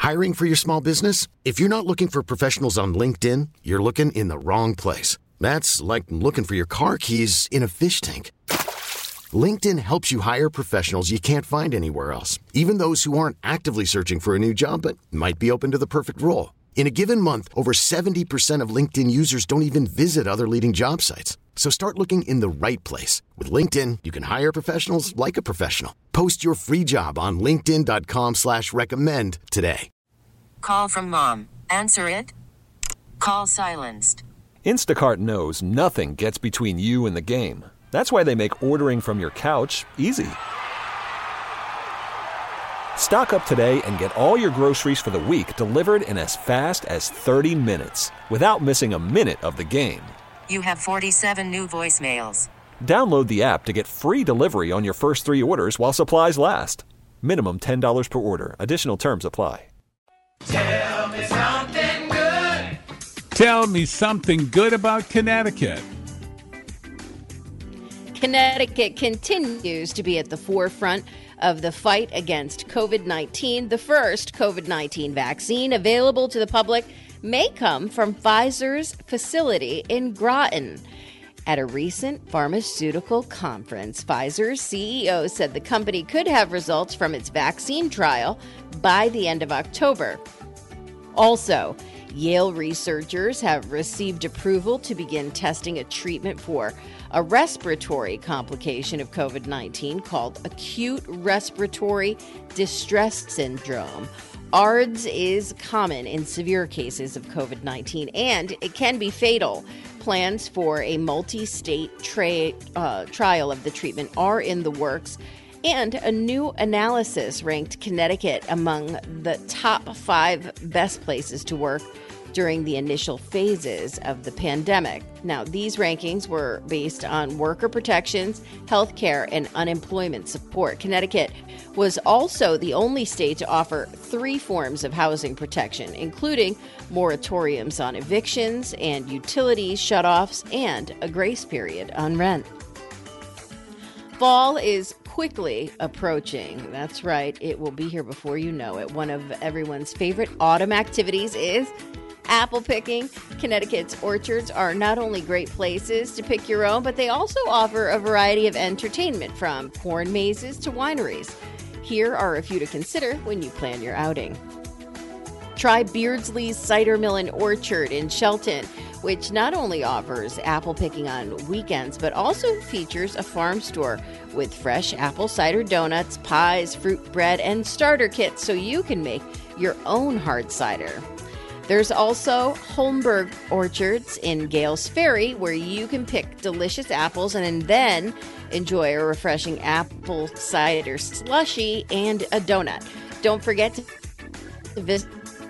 Hiring for your small business? If you're not looking for professionals on LinkedIn, you're looking in the wrong place. That's like looking for your car keys in a fish tank. LinkedIn helps you hire professionals you can't find anywhere else, even those who aren't actively searching for a new job but might be open to the perfect role. In a given month, over 70% of LinkedIn users don't even visit other leading job sites. So start looking in the right place. With LinkedIn, you can hire professionals like a professional. Post your free job on linkedin.com/recommend today. Call from mom. Answer it. Call silenced. Instacart knows nothing gets between you and the game. That's why they make ordering from your couch easy. Stock up today and get all your groceries for the week delivered in as fast as 30 minutes without missing a minute of the game. You have 47 new voicemails. Download the app to get free delivery on your first 3 orders while supplies last. Minimum $10 per order. Additional terms apply. Tell me something good. Tell me something good about Connecticut. Connecticut continues to be at the forefront of the fight against COVID-19. The first COVID-19 vaccine available to the public may come from Pfizer's facility in Groton. At a recent pharmaceutical conference, Pfizer's CEO said the company could have results from its vaccine trial by the end of October. Also, Yale researchers have received approval to begin testing a treatment for a respiratory complication of COVID-19 called acute respiratory distress syndrome. ARDS is common in severe cases of COVID-19, and it can be fatal. Plans for a multi-state trial of the treatment are in the works, and a new analysis ranked Connecticut among the top 5 best places to work during the initial phases of the pandemic. Now, these rankings were based on worker protections, health care, and unemployment support. Connecticut was also the only state to offer 3 forms of housing protection, including moratoriums on evictions and utilities shutoffs and a grace period on rent. Fall is quickly approaching. That's right, it will be here before you know it. One of everyone's favorite autumn activities is apple picking. Connecticut's orchards are not only great places to pick your own, but they also offer a variety of entertainment, from corn mazes to wineries. Here are a few to consider when you plan your outing. Try Beardsley's Cider Mill and Orchard in Shelton, which not only offers apple picking on weekends, but also features a farm store with fresh apple cider donuts, pies, fruit bread, and starter kits so you can make your own hard cider. There's also Holmberg Orchards in Gales Ferry, where you can pick delicious apples and then enjoy a refreshing apple cider slushie and a donut. Don't forget to visit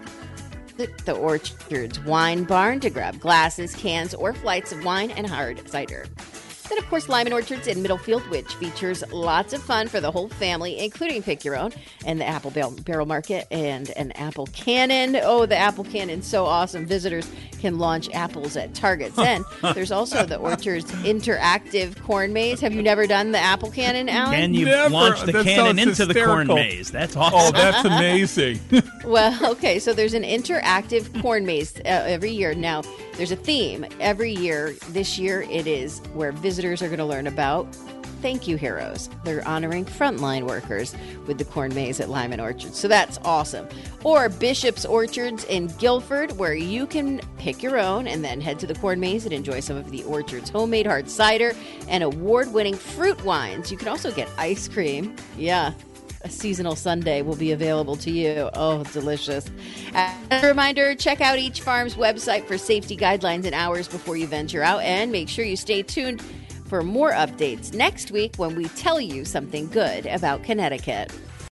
the Orchard's Wine Barn to grab glasses, cans, or flights of wine and hard cider. Then, of course, Lyman Orchards in Middlefield, which features lots of fun for the whole family, including pick your own, and the Apple Barrel Market and an apple cannon. Oh, the apple cannon, so awesome. Visitors can launch apples at Targets. Then there's also the Orchard's interactive corn maze. Have you never done the apple cannon, Alan? Can you launch the cannon into the corn maze? That's awesome. Oh, that's amazing. Well, okay, so there's an interactive corn maze every year. Now, there's a theme every year. This year, it is where visitors are going to learn about thank you heroes. They're honoring frontline workers with the corn maze at Lyman Orchard. So that's awesome. Or Bishop's Orchards in Guilford, where you can pick your own and then head to the corn maze and enjoy some of the Orchard's homemade hard cider and award-winning fruit wines. You can also get ice cream. Yeah. A seasonal sundae will be available to you. Oh, delicious. As a reminder, check out each farm's website for safety guidelines and hours before you venture out, and make sure you stay tuned for more updates next week when we tell you something good about Connecticut.